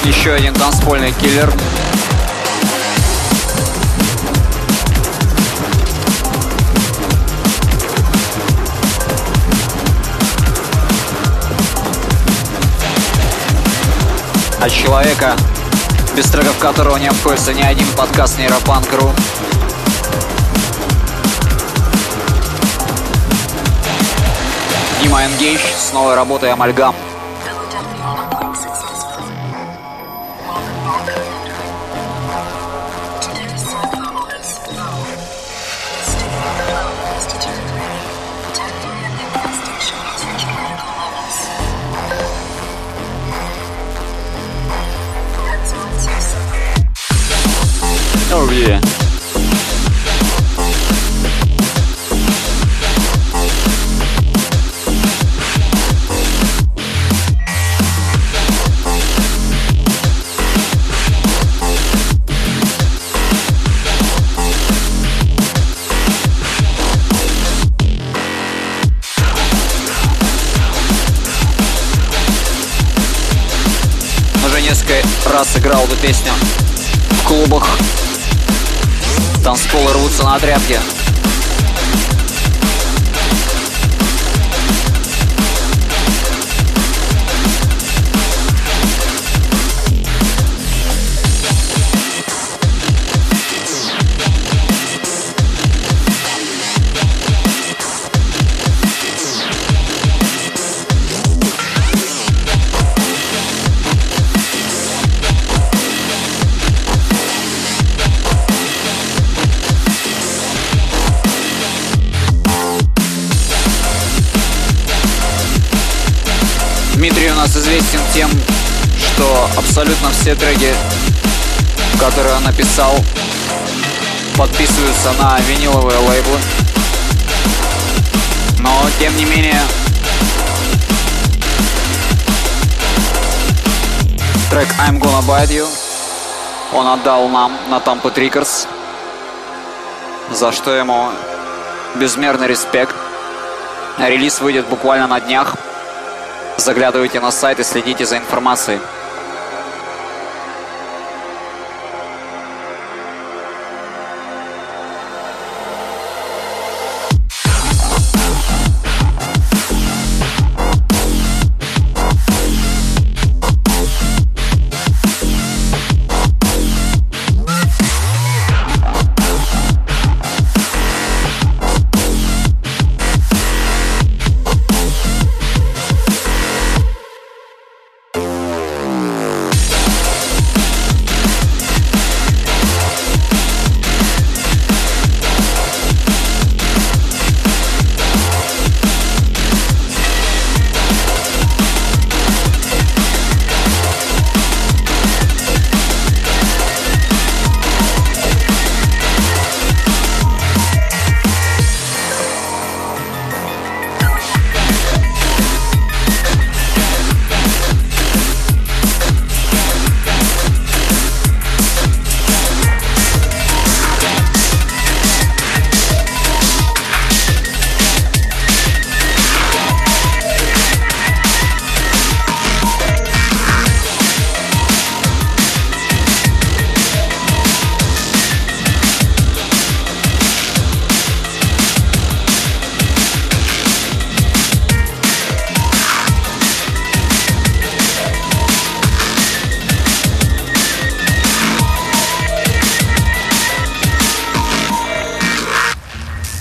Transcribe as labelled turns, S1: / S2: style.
S1: Еще один танцпольный киллер. От человека, без треков которого не обходится ни один подкаст Нейропанк.ру. Дима Энгейдж с новой работой «Амальгам». Oh yeah. Уже несколько раз играл эту песню в клубах. Танцполы рвутся на тряпке. Дмитрий у нас известен тем, что абсолютно все треки, которые он написал, подписываются на виниловые лейблы. Но, тем не менее, трек I'm Gonna Bite You он отдал нам на Tampa Records, за что ему безмерный респект. Релиз выйдет буквально на днях. Заглядывайте на сайт и следите за информацией.